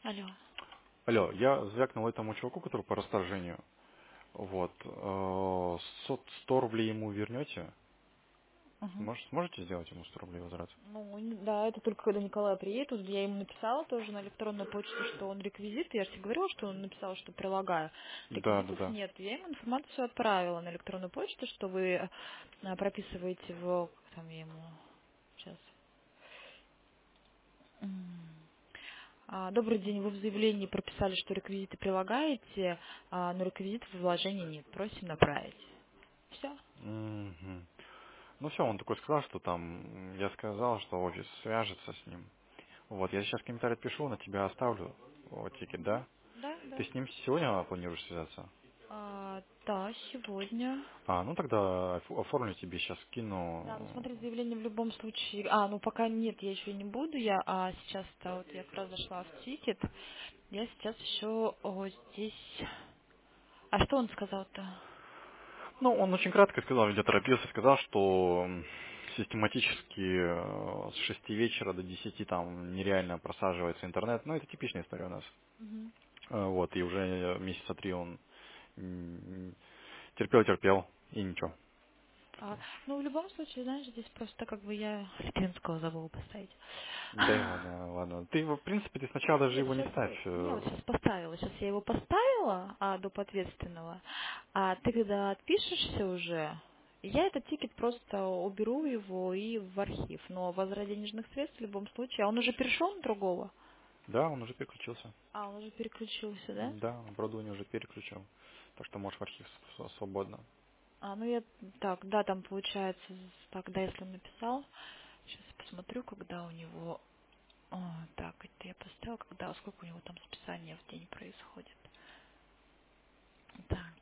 Алло. Алло, я звякнул этому чуваку, который по расторжению. Вот. 100 рублей ему вернете? Мгм. Сможете сделать ему 100 рублей возврат? Ну, да, это только когда Николай приедет. Вот я ему написала тоже на электронную почту, что он реквизит. Я же тебе говорила, что он написал, что прилагаю. Да, да, Реквизитов да. нет. Я ему информацию отправила на электронную почту, что вы прописываете в... Как там я ему... Сейчас. Добрый день. Вы в заявлении прописали, что реквизиты прилагаете, но реквизитов в вложении нет. Просим направить. Все. Мгм. Ну все, он такой сказал, что там, я сказал, что офис свяжется с ним. Вот, я сейчас комментарий пишу, на тебя оставлю тикет, да? Да, Ты да. с ним сегодня планируешь связаться? Да, сегодня. Ну тогда оформлю тебе сейчас Да, ну скину. смотри, заявление в любом случае. Ну пока нет, я еще не буду. Сейчас-то вот я как раз зашла в тикет. Я сейчас еще здесь. А что он сказал-то? Ну, он очень кратко сказал, ведь я торопился, сказал, что систематически с 6 вечера до 10 там нереально просаживается интернет. Ну, это типичная история у нас. Мгм. Вот, и уже месяца 3 он терпел, и ничего. Ну, в любом случае, знаешь, здесь просто как бы я Литвинского забыла поставить. Да и ладно, ладно. Ты его, в принципе, ты сначала даже Нет, его не сейчас, ставь. не, вот сейчас поставила. Сейчас я его поставила, до ответственного. А ты когда отпишешься уже, я этот тикет просто уберу его и в архив. Но возврат денежных средств в любом случае. А он уже перешел на другого? Да, он уже переключился. Он уже переключился, да? Да, оборудование уже переключил. Так что можешь в архив свободно. Ну я так, да, там получается, тогда если он написал, сейчас посмотрю, когда у него, так, это я поставила, сколько у него там списания в день происходит. Так,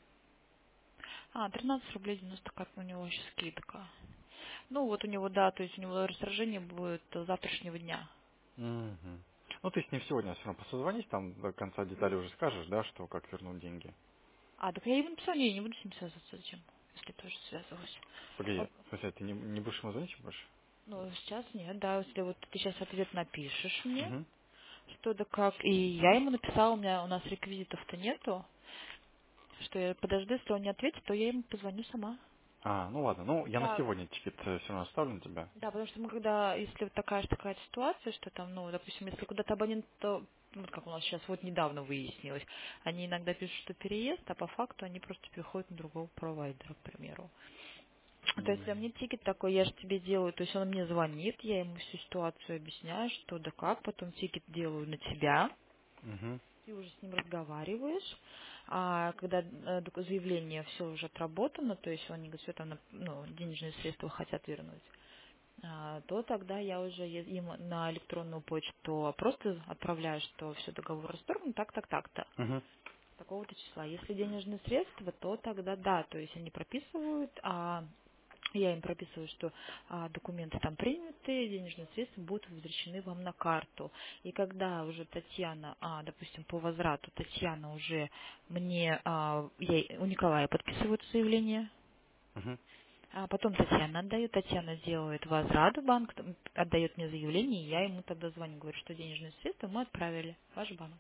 13 рублей 90 как у него еще скидка. Ну вот у него, да, то есть у него расторжение будет до завтрашнего дня. Мгм. Ну, ты с ним сегодня все равно созвонись, там до конца деталей уже скажешь, да, что как вернуть деньги. Так я ему написала, не буду с ним связываться, зачем, если тоже связывалась. Погоди, Вот, в смысле, ты не будешь ему звонить больше? ну, сейчас нет, да, если вот ты сейчас ответ напишешь мне, Угу. что да как, и я ему написала, у нас реквизитов-то нету, что я подожду, если он не ответит, то я ему позвоню сама. Ну ладно, ну я на Да, сегодня тикет все равно оставлю на тебя. да, потому что мы когда, если вот такая ситуация, что там, ну, допустим, если куда-то абонент, то, вот как у нас сейчас вот недавно выяснилось, они иногда пишут, что переезд, а по факту они просто переходят на другого провайдера, к примеру. То есть, если мне тикет такой, я же тебе делаю, то есть он мне звонит, я ему всю ситуацию объясняю, что да как, потом тикет делаю на тебя, Угу. ты уже с ним разговариваешь, когда заявление все уже отработано, то есть они говорят, что там денежные средства хотят вернуть, то тогда я уже им на электронную почту просто отправляю, что все, договор расторгнут, так-то, Угу. такого-то числа. Если денежные средства, то тогда да, то есть они прописывают, я им прописываю, что документы там приняты, денежные средства будут возвращены вам на карту. И когда уже Татьяна, допустим, по возврату Татьяна уже мне, у Николая подписывают заявление, Угу. потом Татьяна отдает, Татьяна делает возврат в банк, отдает мне заявление, и я ему тогда звоню, говорю, что денежные средства мы отправили в ваш банк.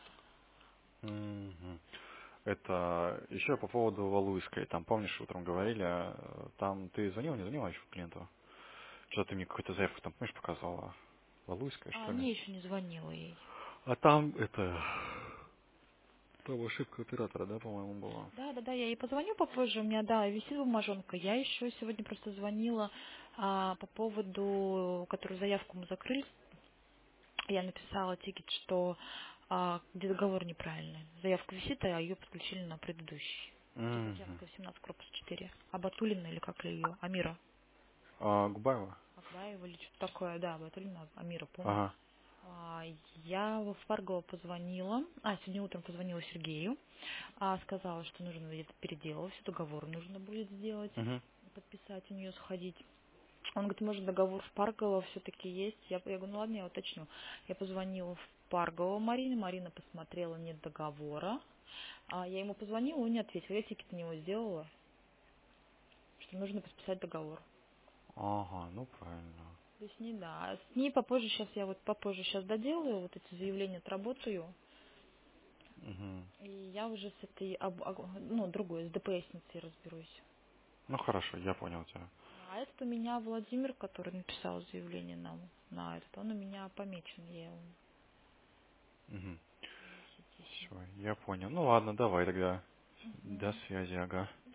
Угу. Это еще по поводу Валуйской. Там, помнишь, утром говорили, там ты звонил, не звонила еще клиенту? Что-то ты мне какую-то заявку там, помнишь, показала? Валуйская, что ли? Не, еще не звонила ей. А там там ошибка оператора, да, по-моему, была? Да, я ей позвоню попозже, у меня, да, висит бумажонка. Я еще сегодня просто звонила по поводу, которую заявку мы закрыли. Я написала тикет, что где договор неправильный. Заявка висит, а ее подключили на предыдущий. Угу. Тихоокеанская, 17, корпус 4. Абатулина или как ли ее? Амира. Губаева? Акбаева или что-то такое, да, Абатулина, Амира, помню. Ага. Я в Фарго позвонила, сегодня утром позвонила Сергею, сказала, что нужно где-то переделать, все, договор нужно будет сделать, Угу. подписать у нее, сходить. Он говорит, может, договор в Парголово все-таки есть. Я говорю, ну ладно, я уточню. Я позвонила в Парголово Марине, Марина посмотрела, нет договора. Я ему позвонила, он не ответил. Я тикет на него сделала, что нужно подписать договор. Ага, ну правильно. То есть не да. А с ней попозже сейчас я вот попозже сейчас доделаю, вот эти заявления отработаю. Мгм. И я уже с этой, ну, другой, с ДПСницей разберусь. Ну хорошо, я понял тебя. А этот у меня Владимир, который написал заявление нам на этот, он у меня помечен, я его 10 тысяч. Все, я понял. Ну ладно, давай тогда. До Мгм. связи, ага.